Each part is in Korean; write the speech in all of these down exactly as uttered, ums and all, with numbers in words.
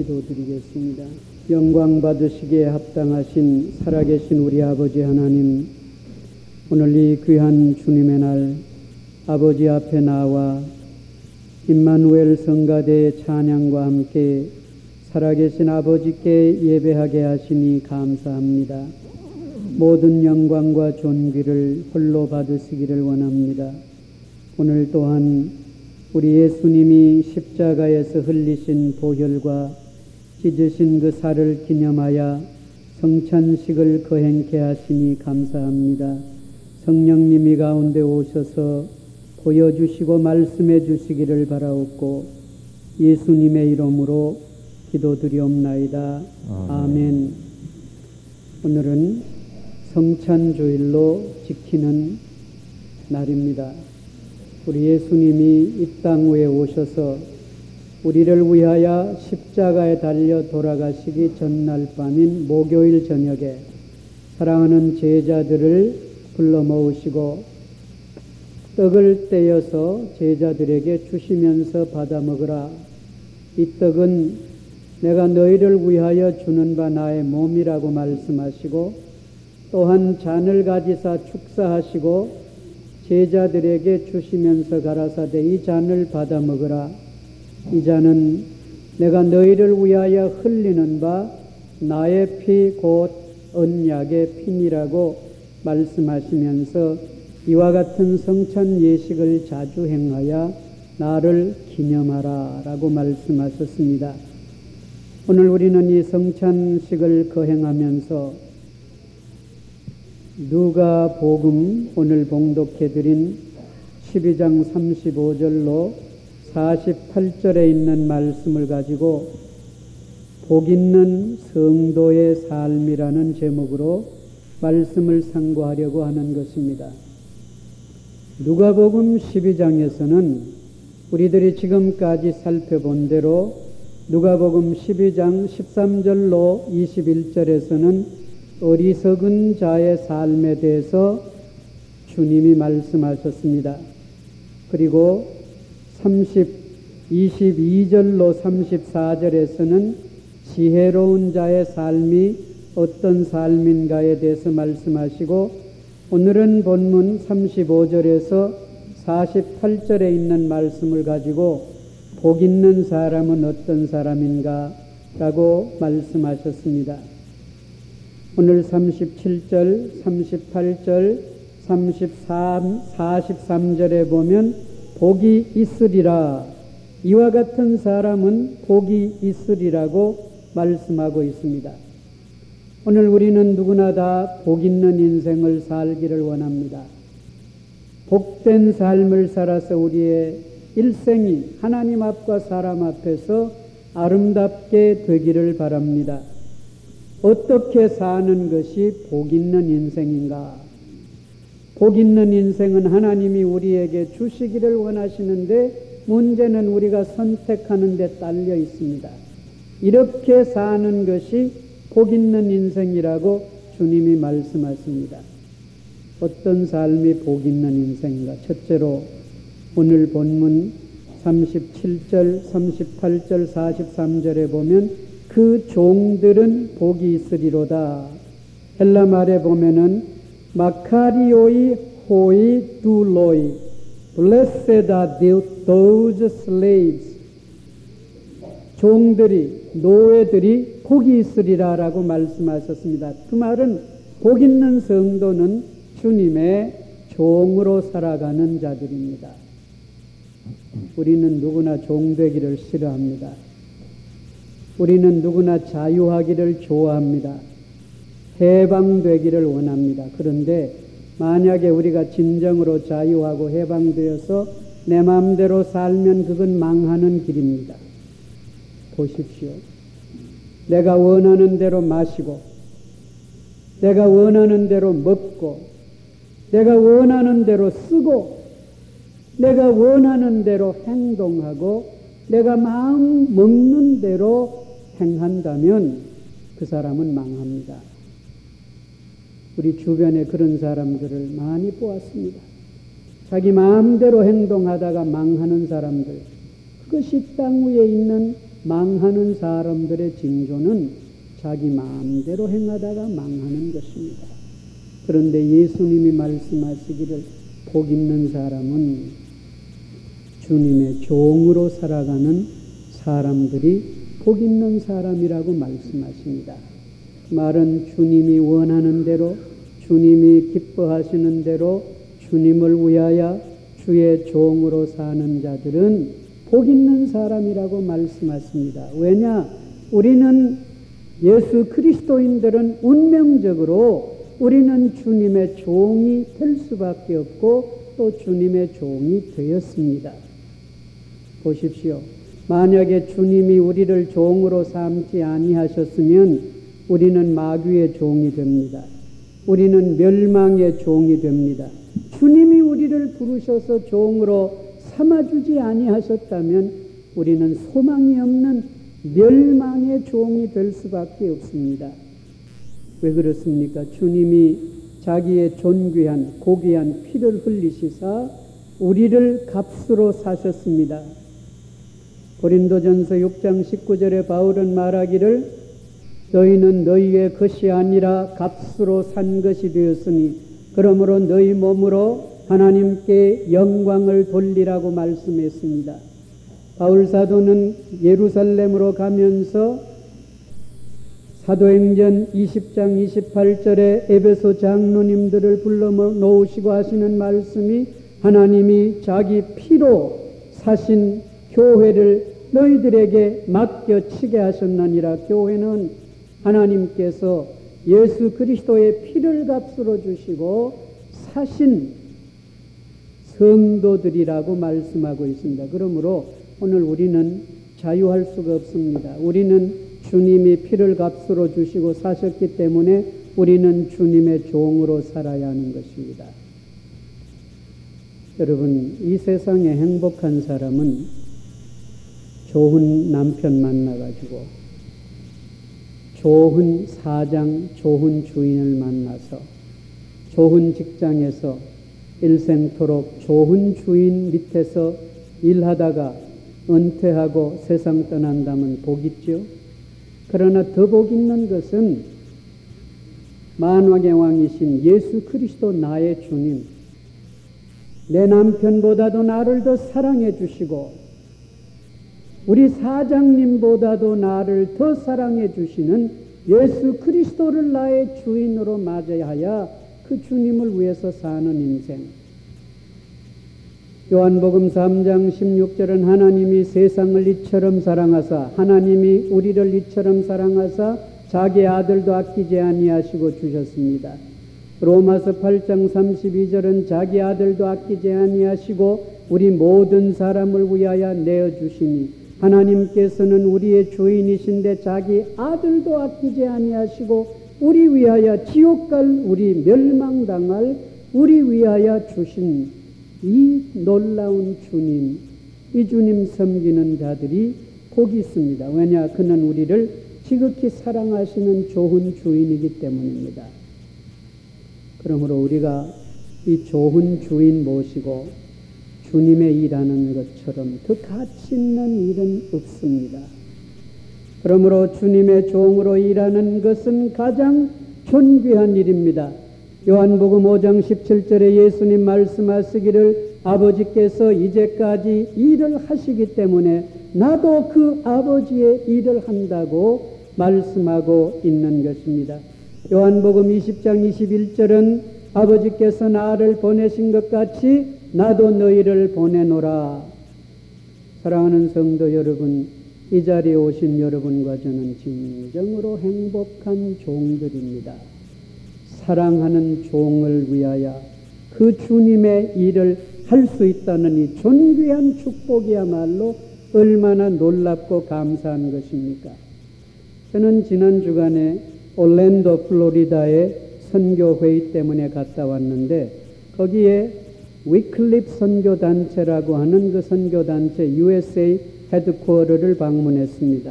기도드리겠습니다. 영광 받으시기에 합당하신 살아계신 우리 아버지 하나님, 오늘 이 귀한 주님의 날 아버지 앞에 나와 임마누엘 성가대의 찬양과 함께 살아계신 아버지께 예배하게 하시니 감사합니다. 모든 영광과 존귀를 홀로 받으시기를 원합니다. 오늘 또한 우리 예수님이 십자가에서 흘리신 보혈과 찢으신 그 살을 기념하여 성찬식을 거행케 하시니 감사합니다. 성령님이 가운데 오셔서 보여주시고 말씀해 주시기를 바라옵고 예수님의 이름으로 기도드리옵나이다. 아멘. 아멘. 오늘은 성찬주일로 지키는 날입니다. 우리 예수님이 이 땅 위에 오셔서 우리를 위하여 십자가에 달려 돌아가시기 전날 밤인 목요일 저녁에 사랑하는 제자들을 불러 모으시고 떡을 떼어서 제자들에게 주시면서 받아 먹으라. 이 떡은 내가 너희를 위하여 주는 바 나의 몸이라고 말씀하시고 또한 잔을 가지사 축사하시고 제자들에게 주시면서 가라사대 이 잔을 받아 먹으라. 이 잔은 내가 너희를 위하여 흘리는 바 나의 피 곧 언약의 피니라고 말씀하시면서 이와 같은 성찬 예식을 자주 행하여 나를 기념하라 라고 말씀하셨습니다. 오늘 우리는 이 성찬식을 거행하면서 누가복음 오늘 봉독해드린 십이 장 삼십오 절로 사십팔 절에 있는 말씀을 가지고 복 있는 성도의 삶이라는 제목으로 말씀을 상고하려고 하는 것입니다. 누가복음 십이 장에서는 우리들이 지금까지 살펴본 대로 누가복음 십이 장 십삼 절로 이십일 절에서는 어리석은 자의 삶에 대해서 주님이 말씀하셨습니다. 그리고 삼십, 이십이 절로 삼십사 절에서는 지혜로운 자의 삶이 어떤 삶인가에 대해서 말씀하시고 오늘은 본문 삼십오 절에서 사십팔 절에 있는 말씀을 가지고 복 있는 사람은 어떤 사람인가 라고 말씀하셨습니다. 오늘 삼십칠 절, 삼십팔 절, 삼십삼, 사십삼 절에 보면 복이 있으리라. 이와 같은 사람은 복이 있으리라고 말씀하고 있습니다. 오늘 우리는 누구나 다 복 있는 인생을 살기를 원합니다. 복된 삶을 살아서 우리의 일생이 하나님 앞과 사람 앞에서 아름답게 되기를 바랍니다. 어떻게 사는 것이 복 있는 인생인가? 복 있는 인생은 하나님이 우리에게 주시기를 원하시는데 문제는 우리가 선택하는 데 딸려 있습니다. 이렇게 사는 것이 복 있는 인생이라고 주님이 말씀하십니다. 어떤 삶이 복 있는 인생인가? 첫째로 오늘 본문 삼십칠 절, 삼십팔 절, 사십삼 절에 보면 그 종들은 복이 있으리로다. 헬라 말에 보면은 마카리오이 호이 둘로이 Blessed are those slaves. 종들이, 노예들이 복이 있으리라 라고 말씀하셨습니다. 그 말은 복 있는 성도는 주님의 종으로 살아가는 자들입니다. 우리는 누구나 종되기를 싫어합니다. 우리는 누구나 자유하기를 좋아합니다. 해방되기를 원합니다. 그런데 만약에 우리가 진정으로 자유하고 해방되어서 내 마음대로 살면 그건 망하는 길입니다. 보십시오. 내가 원하는 대로 마시고 내가 원하는 대로 먹고 내가 원하는 대로 쓰고 내가 원하는 대로 행동하고 내가 마음 먹는 대로 행한다면 그 사람은 망합니다. 우리 주변에 그런 사람들을 많이 보았습니다. 자기 마음대로 행동하다가 망하는 사람들, 그것이 땅 위에 있는 망하는 사람들의 징조는 자기 마음대로 행하다가 망하는 것입니다. 그런데 예수님이 말씀하시기를 복 있는 사람은 주님의 종으로 살아가는 사람들이 복 있는 사람이라고 말씀하십니다. 말은 주님이 원하는 대로, 주님이 기뻐하시는 대로 주님을 위하여 주의 종으로 사는 자들은 복 있는 사람이라고 말씀하십니다. 왜냐? 우리는 예수 그리스도인들은 운명적으로 우리는 주님의 종이 될 수밖에 없고 또 주님의 종이 되었습니다. 보십시오. 만약에 주님이 우리를 종으로 삼지 아니하셨으면 우리는 마귀의 종이 됩니다. 우리는 멸망의 종이 됩니다. 주님이 우리를 부르셔서 종으로 삼아주지 아니하셨다면 우리는 소망이 없는 멸망의 종이 될 수밖에 없습니다. 왜 그렇습니까? 주님이 자기의 존귀한 고귀한 피를 흘리시사 우리를 값으로 사셨습니다. 고린도전서 육 장 십구 절에 바울은 말하기를 너희는 너희의 것이 아니라 값으로 산 것이 되었으니 그러므로 너희 몸으로 하나님께 영광을 돌리라고 말씀했습니다. 바울 사도는 예루살렘으로 가면서 사도행전 이십 장 이십팔 절에 에베소 장로님들을 불러 놓으시고 하시는 말씀이 하나님이 자기 피로 사신 교회를 너희들에게 맡겨치게 하셨느니라. 교회는 하나님께서 예수 그리스도의 피를 값으로 주시고 사신 성도들이라고 말씀하고 있습니다. 그러므로 오늘 우리는 자유할 수가 없습니다. 우리는 주님이 피를 값으로 주시고 사셨기 때문에 우리는 주님의 종으로 살아야 하는 것입니다. 여러분, 이 세상에 행복한 사람은 좋은 남편 만나가지고 좋은 사장, 좋은 주인을 만나서 좋은 직장에서 일생토록 좋은 주인 밑에서 일하다가 은퇴하고 세상 떠난다면 복 있죠. 그러나 더 복 있는 것은 만왕의 왕이신 예수 그리스도 나의 주님, 내 남편보다도 나를 더 사랑해 주시고 우리 사장님보다도 나를 더 사랑해 주시는 예수 그리스도를 나의 주인으로 맞이하여 그 주님을 위해서 사는 인생. 요한복음 삼 장 십육 절은 하나님이 세상을 이처럼 사랑하사 하나님이 우리를 이처럼 사랑하사 자기 아들도 아끼지 아니하시고 주셨습니다. 로마서 팔 장 삼십이 절은 자기 아들도 아끼지 아니하시고 우리 모든 사람을 위하여 내어주시니 하나님께서는 우리의 주인이신데 자기 아들도 아끼지 아니하시고 우리 위하여 지옥 갈 우리 멸망당할 우리 위하여 주신 이 놀라운 주님, 이 주님 섬기는 자들이 복이 있습니다. 왜냐? 그는 우리를 지극히 사랑하시는 좋은 주인이기 때문입니다. 그러므로 우리가 이 좋은 주인 모시고 주님의 일하는 것처럼 더 가치 있는 일은 없습니다. 그러므로 주님의 종으로 일하는 것은 가장 존귀한 일입니다. 요한복음 오 장 십칠 절에 예수님 말씀하시기를 아버지께서 이제까지 일을 하시기 때문에 나도 그 아버지의 일을 한다고 말씀하고 있는 것입니다. 요한복음 이십 장 이십일 절은 아버지께서 나를 보내신 것 같이 나도 너희를 보내노라. 사랑하는 성도 여러분, 이 자리에 오신 여러분과 저는 진정으로 행복한 종들입니다. 사랑하는 종을 위하여 그 주님의 일을 할 수 있다는 이 존귀한 축복이야말로 얼마나 놀랍고 감사한 것입니까? 저는 지난 주간에 올랜도 플로리다에 선교회의 때문에 갔다 왔는데 거기에 위클립 선교단체라고 하는 그 선교단체 유에스에이 헤드쿼터를 방문했습니다.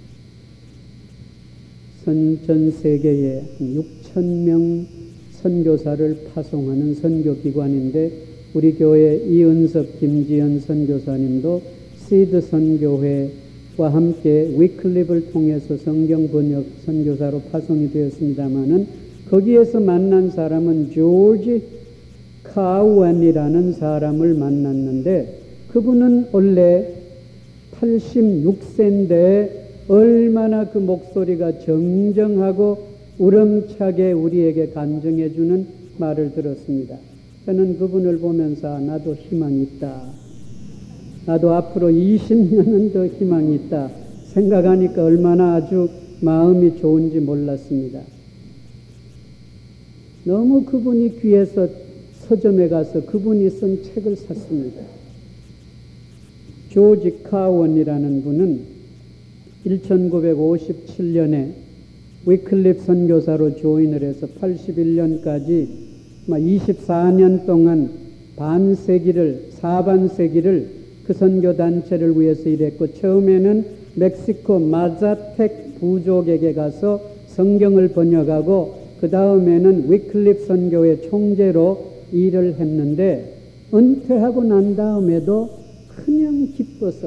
전 세계에 육천 명 선교사를 파송하는 선교기관인데 우리 교회 이은섭 김지연 선교사님도 시드 선교회 함께 위클립을 통해서 성경 번역 선교사로 파송이 되었습니다마는 거기에서 만난 사람은 조지 카우안이라는 사람을 만났는데 그분은 원래 팔십육 세인데 얼마나 그 목소리가 정정하고 우렁차게 우리에게 간증해주는 말을 들었습니다. 저는 그분을 보면서 나도 희망이 있다. 나도 앞으로 이십 년은 더 희망이 있다. 생각하니까 얼마나 아주 마음이 좋은지 몰랐습니다. 너무 그분이 귀해서 서점에 가서 그분이 쓴 책을 샀습니다. 조지 카원이라는 분은 천구백오십칠 년에 위클립 선교사로 조인을 해서 팔십일 년까지 이십사 년 동안 반세기를, 사반세기를 그 선교단체를 위해서 일했고 처음에는 멕시코 마자텍 부족에게 가서 성경을 번역하고 그 다음에는 위클립 선교의 총재로 일을 했는데 은퇴하고 난 다음에도 그냥 기뻐서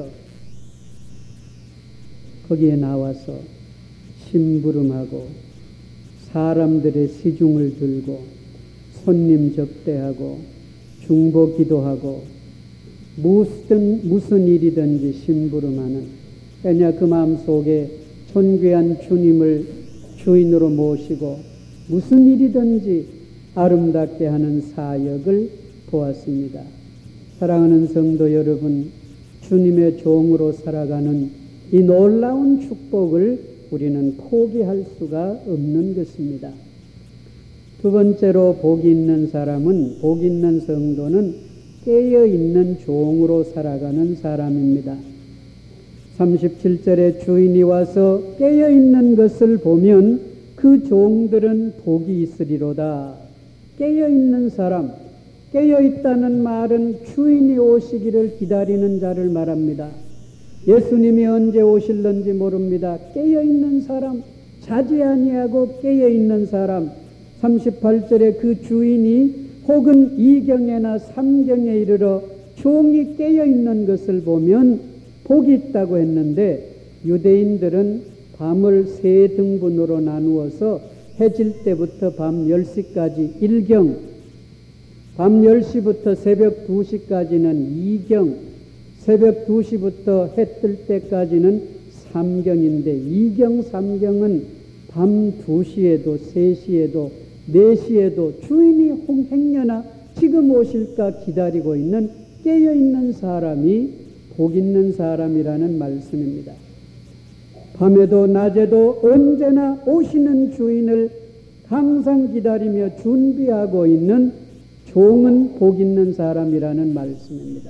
거기에 나와서 심부름하고 사람들의 시중을 들고 손님 접대하고 중보 기도하고 무슨, 무슨 일이든지 심부름하는, 왜냐 그 마음속에 존귀한 주님을 주인으로 모시고 무슨 일이든지 아름답게 하는 사역을 보았습니다. 사랑하는 성도 여러분, 주님의 종으로 살아가는 이 놀라운 축복을 우리는 포기할 수가 없는 것입니다. 두 번째로 복이 있는 사람은, 복이 있는 성도는 깨어있는 종으로 살아가는 사람입니다. 삼십칠 절에 주인이 와서 깨어있는 것을 보면 그 종들은 복이 있으리로다. 깨어있는 사람, 깨어있다는 말은 주인이 오시기를 기다리는 자를 말합니다. 예수님이 언제 오실는지 모릅니다. 깨어있는 사람, 자지 아니하고 깨어있는 사람. 삼십팔 절에 그 주인이 혹은 이경에나 삼경에 이르러 종이 깨어있는 것을 보면 복이 있다고 했는데 유대인들은 밤을 세 등분으로 나누어서 해질 때부터 밤 열 시까지 일경, 밤 열 시부터 새벽 두 시까지는 이경, 새벽 두 시부터 해 뜰 때까지는 삼경인데 이경, 삼경은 밤 두 시에도 세 시에도 네 시에도 주인이 행여나 지금 오실까 기다리고 있는 깨어있는 사람이 복 있는 사람이라는 말씀입니다. 밤에도 낮에도 언제나 오시는 주인을 항상 기다리며 준비하고 있는 종은 복 있는 사람이라는 말씀입니다.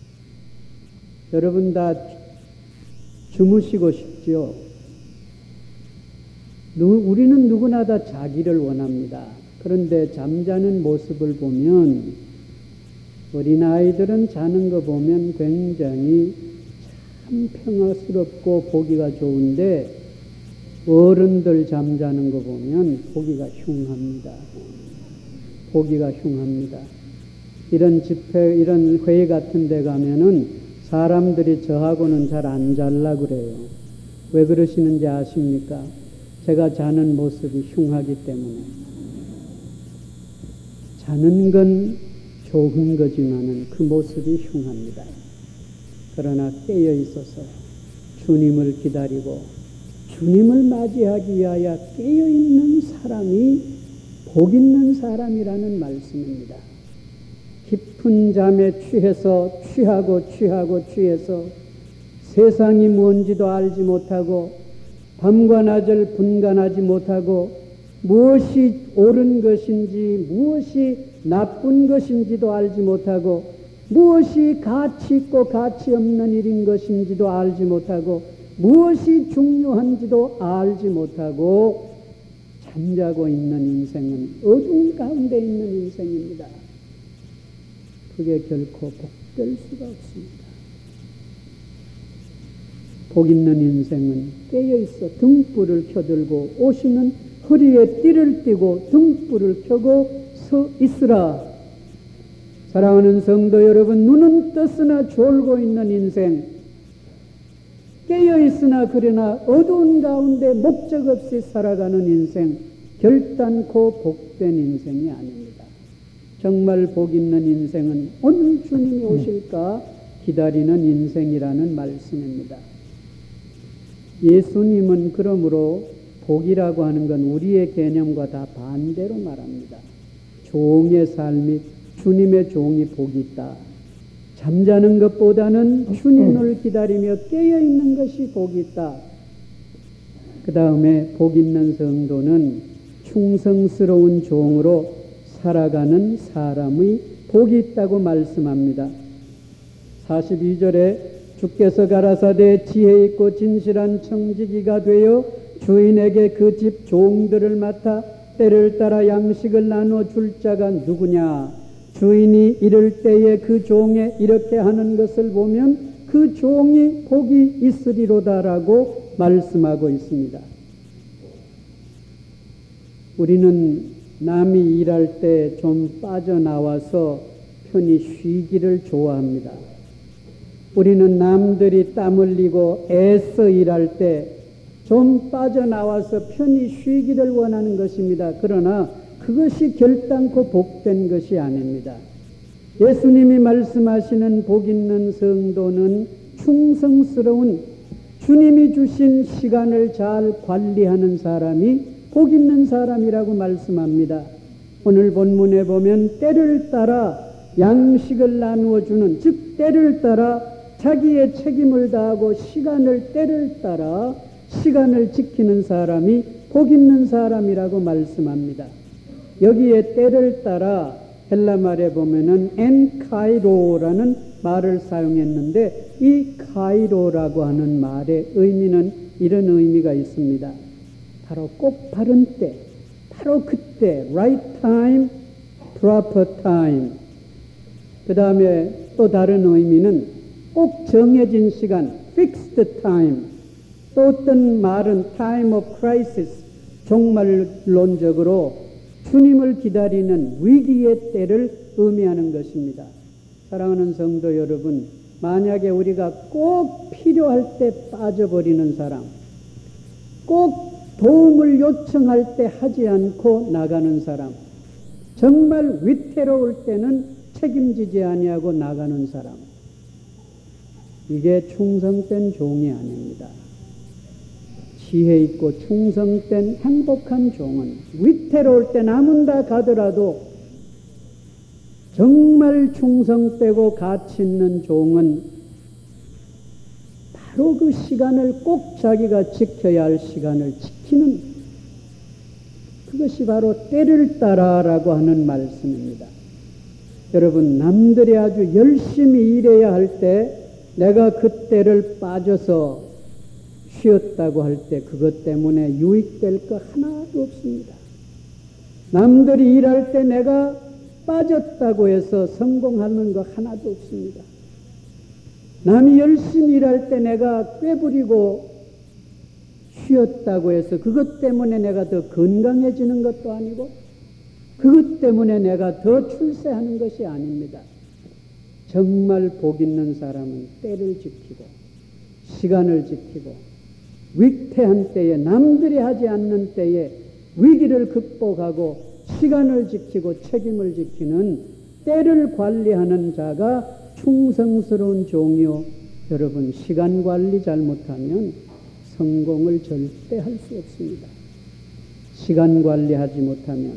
여러분 다 주무시고 싶지요? 우리는 누구나 다 자기를 원합니다. 그런데 잠자는 모습을 보면 어린아이들은 자는 거 보면 굉장히 참 평화스럽고 보기가 좋은데 어른들 잠자는 거 보면 보기가 흉합니다. 보기가 흉합니다. 이런 집회, 이런 회의 같은 데 가면은 사람들이 저하고는 잘 안 잘라 그래요. 왜 그러시는지 아십니까? 제가 자는 모습이 흉하기 때문에. 자는 건 좋은 거지만은 그 모습이 흉합니다. 그러나 깨어 있어서 주님을 기다리고 주님을 맞이하기 위하여 깨어 있는 사람이 복 있는 사람이라는 말씀입니다. 깊은 잠에 취해서 취하고 취하고 취해서 세상이 뭔지도 알지 못하고 밤과 낮을 분간하지 못하고 무엇이 옳은 것인지 무엇이 나쁜 것인지도 알지 못하고 무엇이 가치 있고 가치 없는 일인 것인지도 알지 못하고 무엇이 중요한지도 알지 못하고 잠자고 있는 인생은 어두운 가운데 있는 인생입니다. 그게 결코 복될 수가 없습니다. 복 있는 인생은 깨어있어 등불을 켜들고 오시는 허리에 띠를 띠고 등불을 켜고 서 있으라. 사랑하는 성도 여러분, 눈은 떴으나 졸고 있는 인생, 깨어있으나 그러나 어두운 가운데 목적 없이 살아가는 인생, 결단코 복된 인생이 아닙니다. 정말 복 있는 인생은 오늘 주님이 오실까 기다리는 인생이라는 말씀입니다. 예수님은 그러므로 복이라고 하는 건 우리의 개념과 다 반대로 말합니다. 종의 삶이, 주님의 종이 복이 있다. 잠자는 것보다는 주님을 기다리며 깨어있는 것이 복이 있다. 그 다음에 복 있는 성도는 충성스러운 종으로 살아가는 사람의 복이 있다고 말씀합니다. 사십이 절에 주께서 가라사대 지혜 있고 진실한 청지기가 되어 주인에게 그 집 종들을 맡아 때를 따라 양식을 나눠 줄 자가 누구냐? 주인이 이럴 때에 그 종에 이렇게 하는 것을 보면 그 종이 복이 있으리로다라고 말씀하고 있습니다. 우리는 남이 일할 때 좀 빠져나와서 편히 쉬기를 좋아합니다. 우리는 남들이 땀 흘리고 애써 일할 때 좀 빠져나와서 편히 쉬기를 원하는 것입니다. 그러나 그것이 결단코 복된 것이 아닙니다. 예수님이 말씀하시는 복 있는 성도는 충성스러운 주님이 주신 시간을 잘 관리하는 사람이 복 있는 사람이라고 말씀합니다. 오늘 본문에 보면 때를 따라 양식을 나누어 주는, 즉 때를 따라 자기의 책임을 다하고 시간을 때를 따라 시간을 지키는 사람이 복 있는 사람이라고 말씀합니다. 여기에 때를 따라 헬라 말에 보면은 엔카이로라는 말을 사용했는데 이 카이로라고 하는 말의 의미는 이런 의미가 있습니다. 바로 꼭 바른 때, 바로 그때, right time, proper time. 그 다음에 또 다른 의미는 꼭 정해진 시간, fixed time. 또 어떤 말은 time of crisis, 종말론적으로 주님을 기다리는 위기의 때를 의미하는 것입니다. 사랑하는 성도 여러분, 만약에 우리가 꼭 필요할 때 빠져버리는 사람, 꼭 도움을 요청할 때 하지 않고 나가는 사람, 정말 위태로울 때는 책임지지 아니하고 나가는 사람, 이게 충성된 종이 아닙니다. 지혜 있고 충성된 행복한 종은 위태로울 때 남은다 가더라도 정말 충성되고 가치 있는 종은 바로 그 시간을 꼭 자기가 지켜야 할 시간을 지키는, 그것이 바로 때를 따라라고 하는 말씀입니다. 여러분, 남들이 아주 열심히 일해야 할 때 내가 그 때를 빠져서 쉬었다고 할 때 그것 때문에 유익될 거 하나도 없습니다. 남들이 일할 때 내가 빠졌다고 해서 성공하는 거 하나도 없습니다. 남이 열심히 일할 때 내가 꾀부리고 쉬었다고 해서 그것 때문에 내가 더 건강해지는 것도 아니고 그것 때문에 내가 더 출세하는 것이 아닙니다. 정말 복 있는 사람은 때를 지키고 시간을 지키고 위태한 때에, 남들이 하지 않는 때에 위기를 극복하고 시간을 지키고 책임을 지키는 때를 관리하는 자가 충성스러운 종이요. 여러분, 시간 관리 잘못하면 성공을 절대 할 수 없습니다. 시간 관리하지 못하면.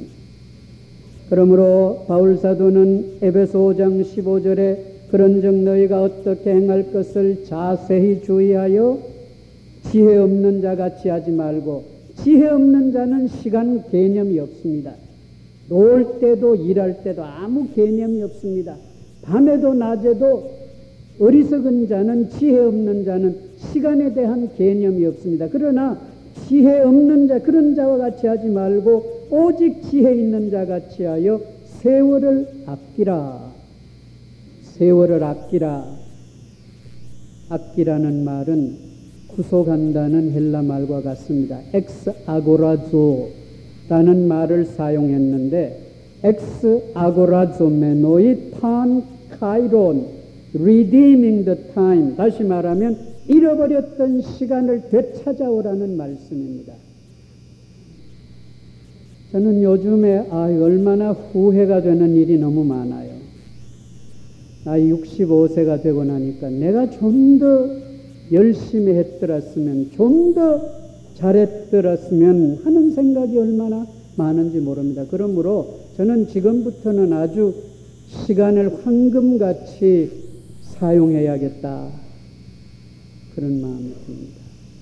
그러므로 바울사도는 에베소 오 장 십오 절에 그런즉 너희가 어떻게 행할 것을 자세히 주의하여 지혜 없는 자 같이 하지 말고, 지혜 없는 자는 시간 개념이 없습니다. 놀 때도 일할 때도 아무 개념이 없습니다. 밤에도 낮에도 어리석은 자는, 지혜 없는 자는 시간에 대한 개념이 없습니다. 그러나 지혜 없는 자, 그런 자와 같이 하지 말고 오직 지혜 있는 자 같이 하여 세월을 아끼라. 세월을 아끼라. 아끼라는 말은 구속한다는 헬라 말과 같습니다. 엑스 아고라조라는 말을 사용했는데 엑스 아고라조메노이 판 카이론 redeeming the time, 다시 말하면 잃어버렸던 시간을 되찾아오라는 말씀입니다. 저는 요즘에 아, 얼마나 후회가 되는 일이 너무 많아요. 나이 육십오 세가 되고 나니까 내가 좀 더 열심히 했더랬으면, 좀 더 잘했더랬으면 하는 생각이 얼마나 많은지 모릅니다. 그러므로 저는 지금부터는 아주 시간을 황금같이 사용해야겠다, 그런 마음이 듭니다.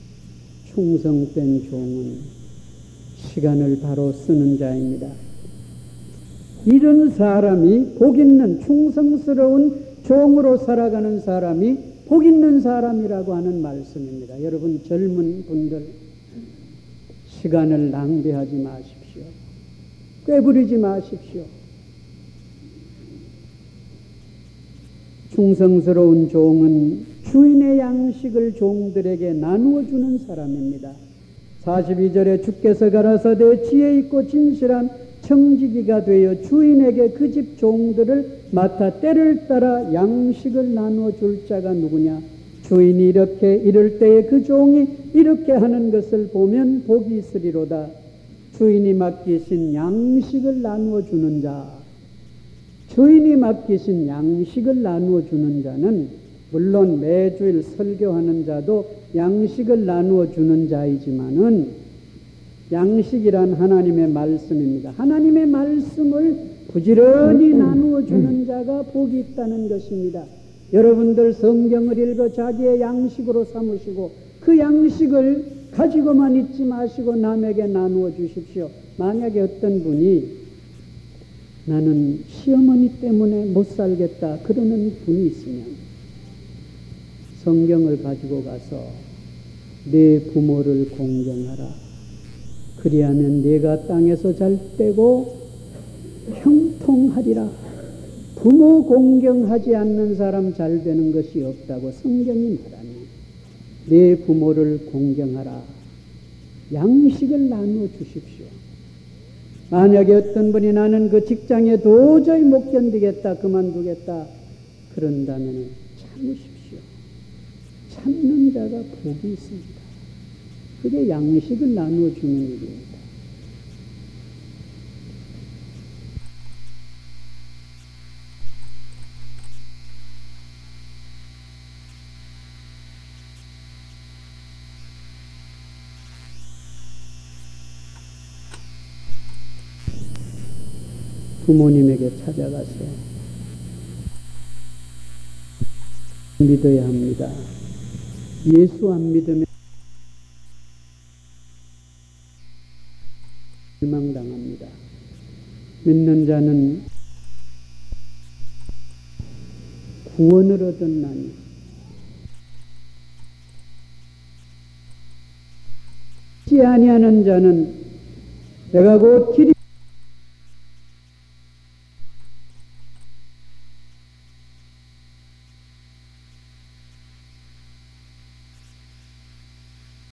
충성된 종은 시간을 바로 쓰는 자입니다. 이런 사람이, 복 있는 충성스러운 종으로 살아가는 사람이 복 있는 사람이라고 하는 말씀입니다. 여러분 젊은 분들, 시간을 낭비하지 마십시오. 꾀부리지 마십시오. 충성스러운 종은 주인의 양식을 종들에게 나누어 주는 사람입니다. 사십이 절에 주께서 가라사대 지혜 있고 진실한 청지기가 되어 주인에게 그 집 종들을 맡아 때를 따라 양식을 나누어 줄 자가 누구냐? 주인이 이렇게 이럴 때에 그 종이 이렇게 하는 것을 보면 복이 있으리로다. 주인이 맡기신 양식을 나누어 주는 자, 주인이 맡기신 양식을 나누어 주는 자는, 물론 매주일 설교하는 자도 양식을 나누어 주는 자이지만은, 양식이란 하나님의 말씀입니다. 하나님의 말씀을 부지런히 나누어 주는 자가 복이 있다는 것입니다. 여러분들 성경을 읽어 자기의 양식으로 삼으시고 그 양식을 가지고만 있지 마시고 남에게 나누어 주십시오. 만약에 어떤 분이 나는 시어머니 때문에 못 살겠다 그러는 분이 있으면 성경을 가지고 가서 내 부모를 공경하라. 그리하면 네가 땅에서 잘 때고 형통하리라. 부모 공경하지 않는 사람 잘 되는 것이 없다고 성경이 말하니 내 부모를 공경하라. 양식을 나누어 주십시오. 만약에 어떤 분이 나는 그 직장에 도저히 못 견디겠다, 그만두겠다 그런다면 참으십시오. 참는 자가 복이 있습니다. 그게 양식을 나누어 주는 일입니다. 부모님에게 찾아가서 믿어야 합니다. 예수 안 믿으면 실망당합니다. 믿는 자는 구원을 얻었나니 믿지 아니하는 자는 내가 곧 길이